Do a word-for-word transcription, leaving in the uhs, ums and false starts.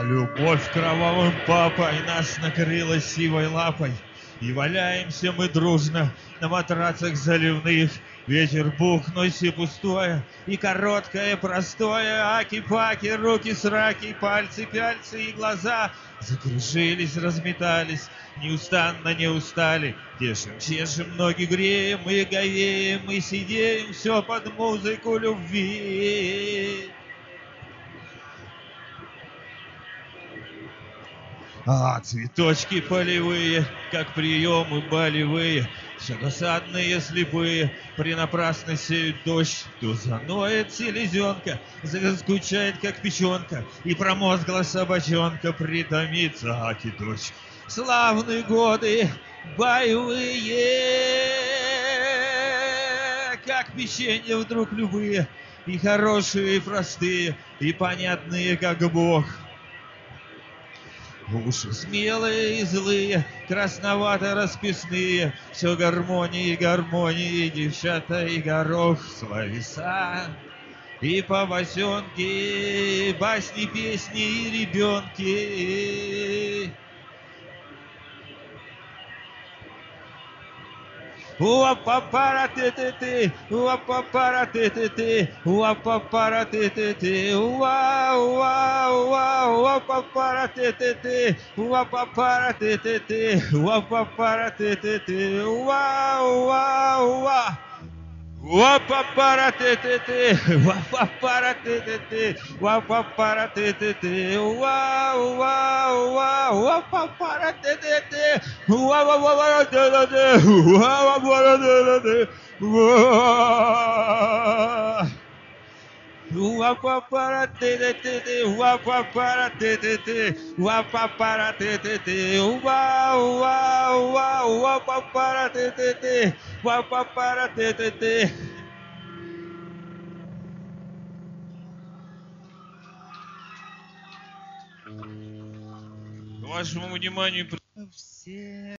любовь кровавым папой нас накрыла сивой лапой, и валяемся мы дружно на матрацах заливных. Ветер бух, носи пустое, и короткое простое. Аки-паки, руки-сраки, пальцы-пяльцы и глаза закружились, разметались, неустанно не устали. Тешим, чешем, ноги греем, и говеем, и сидеем, все под музыку любви. А цветочки полевые, как приемы болевые, все досадные, слепые, пренапрасно сеют дождь. То заноет селезенка, заскучает, как печенка, и промозгла собачонка притомится, аки дочь. Славные годы, боевые, как печенье вдруг любые, и хорошие, и простые, и понятные, как Бог. Уши смелые и злые, красновато-расписные, все гармонии, гармонии, девчата и горох, словеса и побосенки, басни, песни и ребенки. Уа-па-пара ты-ты-ты, уа-па-пара ты-ты-ты, уа-па-пара ты-ты-ты, уа-уа-уа, уа-па-пара ты-ты-ты, уа-па-пара ты-ты-ты, уа-па-пара ты-ты-ты, уа-уа-уа. Уа-па-пара ты-ты-ты, уа-па-пара ты-ты-ты, уа-па-пара ты-ты-ты, уа-уа-уа, уа-па-пара ты-ты-ты, уа-па-пара ты-ты-ты, уа-па-пара ты-ты-ты, уа. Уа-па-пара ты-ты-ты, уа-па-пара ты-ты-ты, уа-па-пара ты-ты-ты, уа-уа-уа, уа-па-пара ты-ты-ты, уа-па-пара ты-ты-ты. К вашему вниманию... Все